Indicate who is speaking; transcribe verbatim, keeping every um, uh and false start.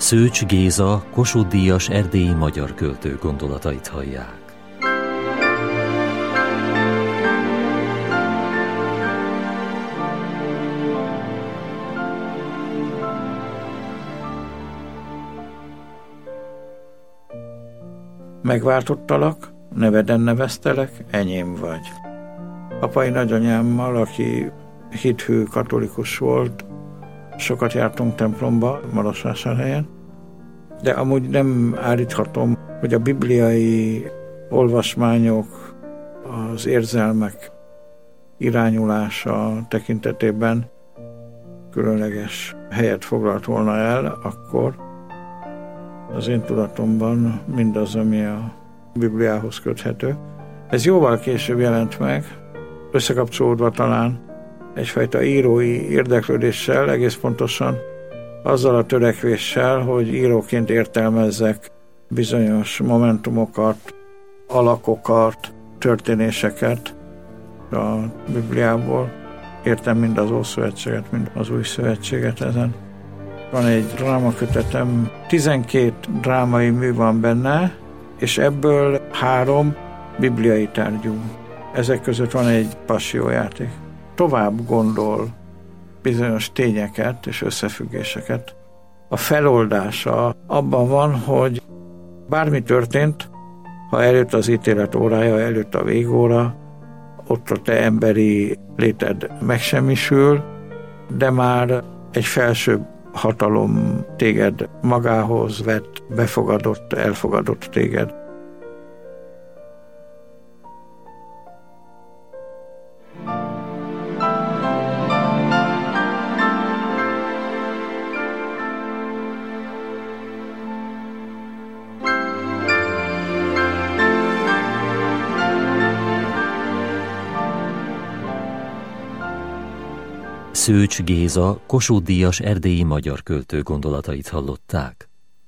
Speaker 1: Szőcs Géza, Kossuth-díjas erdélyi magyar költő gondolatait hallják.
Speaker 2: Megváltottalak, neveden neveztelek, enyém vagy. Apai nagyanyámmal, aki hithű katolikus volt, sokat jártunk templomba Marosvásárhelyen, de amúgy nem állíthatom, hogy a bibliai olvasmányok, az érzelmek irányulása tekintetében különleges helyet foglalt volna el, akkor az én tudatomban mindaz, ami a Bibliához köthető. Ez jóval később jelent meg, összekapcsolódva talán egyfajta írói érdeklődéssel, egész pontosan azzal a törekvéssel, hogy íróként értelmezzek bizonyos momentumokat, alakokat, történéseket a Bibliából. Értem mind az Ószövetséget, mind az Új Szövetséget ezen. Van egy drámakötetem, tizenkét drámai mű van benne, és ebből három bibliai tárgyú. Ezek között van egy passiójáték. Tovább gondol bizonyos tényeket és összefüggéseket. A feloldása abban van, hogy bármi történt, ha előtt az ítélet órája, előtt a végóra, ott a te emberi léted megsemmisül, de már egy felsőbb hatalom téged magához vett, befogadott, elfogadott téged.
Speaker 1: Szőcs Géza, Kossuth-díjas erdélyi magyar költő gondolatait hallották.